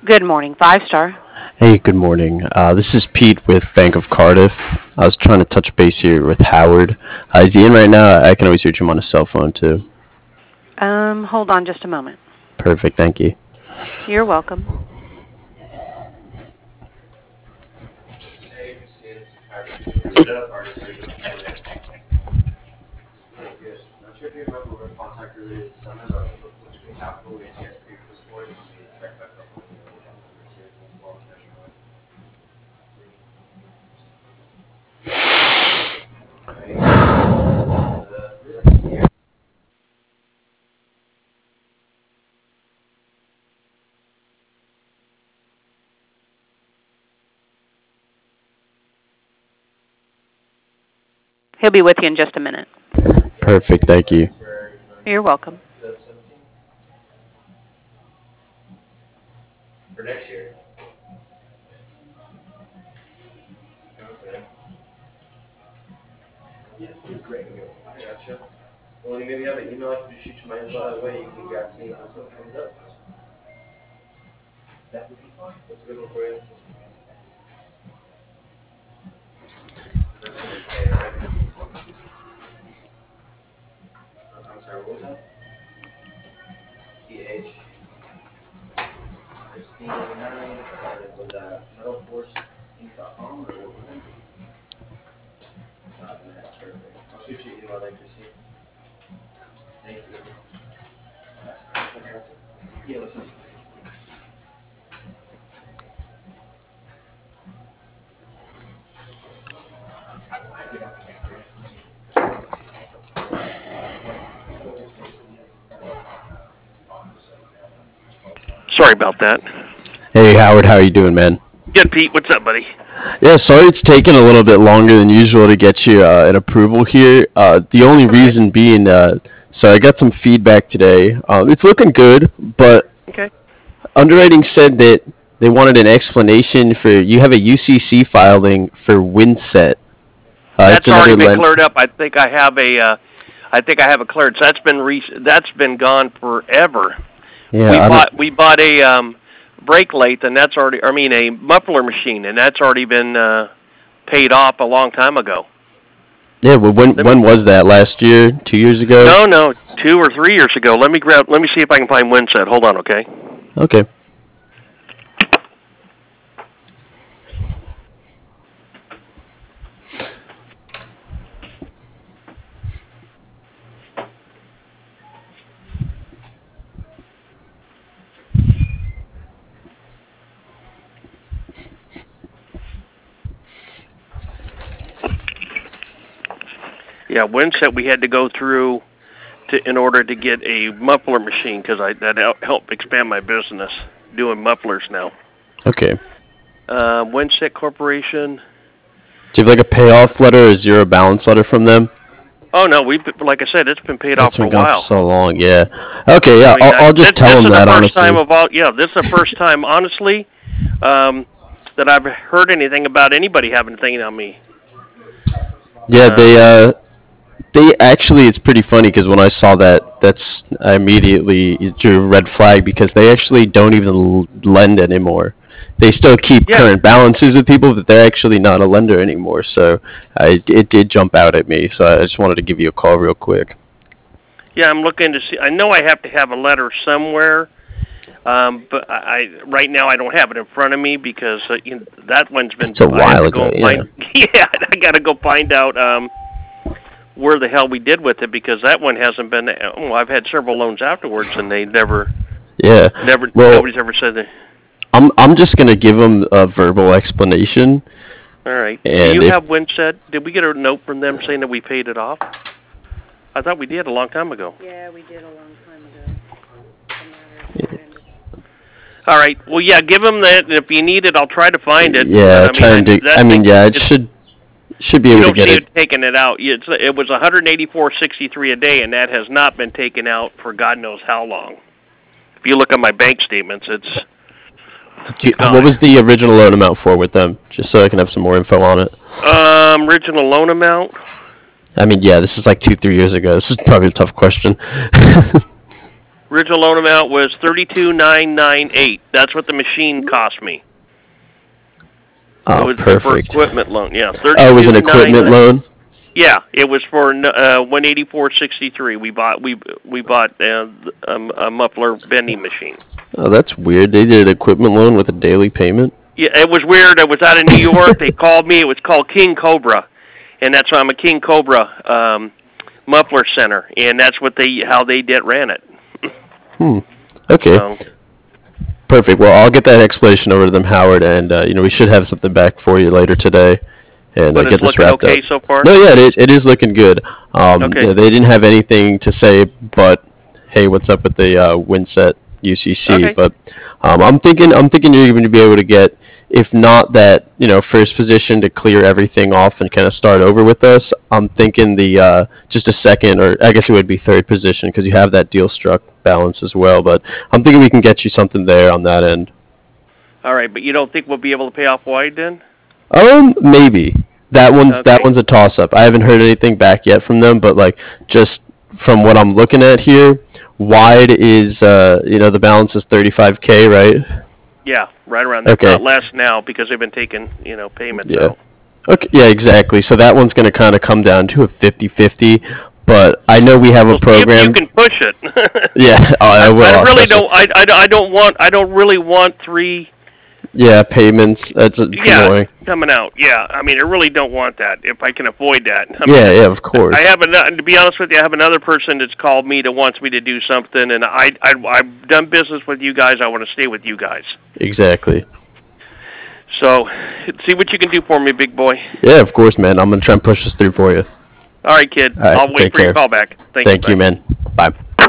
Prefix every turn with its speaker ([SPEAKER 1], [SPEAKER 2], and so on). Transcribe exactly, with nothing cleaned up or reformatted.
[SPEAKER 1] Good morning, five star.
[SPEAKER 2] Hey, good morning. Uh, this is Pete with Bank of Cardiff. I was trying to touch base here with Howard. Uh, is he in right now? I can always reach him on his cell phone too.
[SPEAKER 1] Um, hold on just a moment.
[SPEAKER 2] Perfect, thank you.
[SPEAKER 1] You're welcome. He'll be with you in just a minute.
[SPEAKER 2] Perfect, thank you.
[SPEAKER 1] You're welcome.
[SPEAKER 3] Sorry about that.
[SPEAKER 2] Hey, Howard, how you doing, man?
[SPEAKER 3] Good, Pete. What's up, buddy?
[SPEAKER 2] Yeah, sorry it's taken a little bit longer than usual to get you uh, an approval here. Uh, the only
[SPEAKER 3] Okay.
[SPEAKER 2] reason being, uh, so I got some feedback today. Uh, it's looking good, but
[SPEAKER 3] Okay.
[SPEAKER 2] underwriting said that they wanted an explanation for you have a U C C filing for Windset. Uh, it's
[SPEAKER 3] That's already
[SPEAKER 2] another
[SPEAKER 3] been
[SPEAKER 2] lend.
[SPEAKER 3] cleared up. I think I have a. Uh, I think I have a clearance. That's been re- That's been gone forever.
[SPEAKER 2] Yeah,
[SPEAKER 3] We
[SPEAKER 2] I don't.
[SPEAKER 3] bought we bought a um, brake lathe, and that's already. I mean, a muffler machine, and that's already been uh, paid off a long time ago.
[SPEAKER 2] Yeah, well, when
[SPEAKER 3] Let me.
[SPEAKER 2] when was that? Last year? Two years ago?
[SPEAKER 3] No, no, two or three years ago. Let me grab. Let me see if I can find Windset. Hold on, okay?
[SPEAKER 2] Okay.
[SPEAKER 3] Yeah, Windset. We had to go through to in order to get a muffler machine because I that helped expand my business doing mufflers now.
[SPEAKER 2] Okay.
[SPEAKER 3] Uh, Windset Corporation.
[SPEAKER 2] Do you have like a payoff letter or zero balance letter from them?
[SPEAKER 3] Oh no, we like I said, it's been paid off
[SPEAKER 2] It's
[SPEAKER 3] for
[SPEAKER 2] been
[SPEAKER 3] a
[SPEAKER 2] gone for
[SPEAKER 3] while.
[SPEAKER 2] so long. Yeah. Okay.
[SPEAKER 3] I
[SPEAKER 2] Yeah.
[SPEAKER 3] mean,
[SPEAKER 2] I'll,
[SPEAKER 3] I,
[SPEAKER 2] I'll
[SPEAKER 3] this
[SPEAKER 2] just
[SPEAKER 3] this
[SPEAKER 2] tell them
[SPEAKER 3] is the
[SPEAKER 2] that
[SPEAKER 3] first time
[SPEAKER 2] honestly.
[SPEAKER 3] of all. Yeah, this is the first time, honestly, um, that I've heard anything about anybody having a thing on me.
[SPEAKER 2] Yeah. They
[SPEAKER 3] Um,
[SPEAKER 2] uh they actually it's pretty funny because when I saw that, that's I immediately drew a red flag because they actually don't even l- lend anymore. They still keep
[SPEAKER 3] yeah,
[SPEAKER 2] current balances with people, but they're actually not a lender anymore. So I, it did jump out at me. So I just wanted to give you a call real quick.
[SPEAKER 3] yeah, I'm looking to see. I know I have to have a letter somewhere, um, but I, I right now I don't have it in front of me because uh, you know, that one's been.
[SPEAKER 2] It's a
[SPEAKER 3] I have
[SPEAKER 2] while
[SPEAKER 3] to go
[SPEAKER 2] ago.
[SPEAKER 3] and
[SPEAKER 2] Yeah.
[SPEAKER 3] find. Yeah, I got to go find out. Um, where the hell we did with it because that one hasn't been. Well, I've had several loans afterwards, and they never,
[SPEAKER 2] Yeah.
[SPEAKER 3] never,
[SPEAKER 2] Well,
[SPEAKER 3] nobody's ever said that.
[SPEAKER 2] I'm I'm just gonna give them a verbal explanation,
[SPEAKER 3] All right. Do
[SPEAKER 2] and
[SPEAKER 3] you
[SPEAKER 2] if
[SPEAKER 3] have Windset? Did we get a note from them saying that we paid it off? I thought we did a long time ago.
[SPEAKER 1] Yeah, we did a long time ago.
[SPEAKER 3] All right. Well, yeah, give them that. If you need it, I'll try to find it. But
[SPEAKER 2] yeah,
[SPEAKER 3] I mean, I,
[SPEAKER 2] trying to. I
[SPEAKER 3] that
[SPEAKER 2] mean,
[SPEAKER 3] thing,
[SPEAKER 2] yeah, it
[SPEAKER 3] it's
[SPEAKER 2] should should be
[SPEAKER 3] you
[SPEAKER 2] able to
[SPEAKER 3] don't
[SPEAKER 2] get
[SPEAKER 3] see
[SPEAKER 2] it.
[SPEAKER 3] it taking it out. It's, it was one hundred eighty-four sixty-three a day, and that has not been taken out for God knows how long. If you look at my bank statements, it's
[SPEAKER 2] Do you,
[SPEAKER 3] it's
[SPEAKER 2] what
[SPEAKER 3] gone.
[SPEAKER 2] was the original loan amount for with them? Just so I can have some more info on it.
[SPEAKER 3] Um, original loan amount.
[SPEAKER 2] I mean, yeah, this is like two, three years ago. This is probably a tough question.
[SPEAKER 3] Original loan amount was thirty-two thousand nine hundred ninety-eight. That's what the machine cost me.
[SPEAKER 2] Oh,
[SPEAKER 3] it was
[SPEAKER 2] perfect.
[SPEAKER 3] For equipment loan, yeah.
[SPEAKER 2] Oh, it was an equipment loan?
[SPEAKER 3] Yeah, it was for uh, one eighty-four sixty-three. We bought we we bought uh, a, a muffler bending machine.
[SPEAKER 2] Oh, that's weird. They did an equipment loan with a daily payment?
[SPEAKER 3] Yeah, it was weird. I was out of New York. They called me. It was called King Cobra, and that's why I'm a King Cobra um, muffler center, and that's what they how they did ran it.
[SPEAKER 2] Hmm. Okay.
[SPEAKER 3] So,
[SPEAKER 2] perfect. Well, I'll get that explanation over to them, Howard, and uh, you know we should have something back for you later today, and uh,
[SPEAKER 3] but
[SPEAKER 2] get
[SPEAKER 3] it's
[SPEAKER 2] this
[SPEAKER 3] looking
[SPEAKER 2] wrapped
[SPEAKER 3] okay
[SPEAKER 2] up.
[SPEAKER 3] so far?
[SPEAKER 2] No, yeah, it is, it is looking good. Um,
[SPEAKER 3] Okay.
[SPEAKER 2] you know, they didn't have anything to say, but hey, what's up with the uh, Winset U C C?
[SPEAKER 3] Okay.
[SPEAKER 2] But um, I'm thinking, I'm thinking you're going to be able to get, if not that, you know, first position to clear everything off and kind of start over with us. I'm thinking the uh, just a second, or I guess it would be third position because you have that deal struck balance as well. But I'm thinking we can get you something there on that end.
[SPEAKER 3] All right, but you don't think we'll be able to pay off wide then?
[SPEAKER 2] Um, maybe that one's that
[SPEAKER 3] Okay.
[SPEAKER 2] one's a toss up. I haven't heard anything back yet from them, but like just from what I'm looking at here, wide is uh you know the balance is thirty-five K, right?
[SPEAKER 3] Yeah, right around there.
[SPEAKER 2] Okay.
[SPEAKER 3] Not less now because they've been taking you know payments
[SPEAKER 2] Yeah.
[SPEAKER 3] out.
[SPEAKER 2] Okay, yeah, exactly. So that one's going to kind of come down to a fifty-fifty, but I know we have a
[SPEAKER 3] Well, see if
[SPEAKER 2] program.
[SPEAKER 3] you can push it.
[SPEAKER 2] Yeah, oh, I will.
[SPEAKER 3] I
[SPEAKER 2] I'll
[SPEAKER 3] really
[SPEAKER 2] trust you.
[SPEAKER 3] don't. I, I, I don't want. I don't really want three.
[SPEAKER 2] Yeah, payments. That's it's
[SPEAKER 3] Yeah,
[SPEAKER 2] annoying.
[SPEAKER 3] coming out. Yeah, I mean, I really don't want that. If I can avoid that. I mean,
[SPEAKER 2] Yeah, yeah, of course.
[SPEAKER 3] I have an, to be honest with you, I have another person that's called me that wants me to do something, and I, I I've done business with you guys. I want to stay with you guys.
[SPEAKER 2] Exactly.
[SPEAKER 3] So, see what you can do for me, big boy.
[SPEAKER 2] Yeah, of course, man. I'm gonna try and push this through for you.
[SPEAKER 3] All right, kid.
[SPEAKER 2] All right,
[SPEAKER 3] I'll wait
[SPEAKER 2] take
[SPEAKER 3] for your
[SPEAKER 2] care.
[SPEAKER 3] call back. Thank,
[SPEAKER 2] Thank
[SPEAKER 3] you,
[SPEAKER 2] you, man. Bye.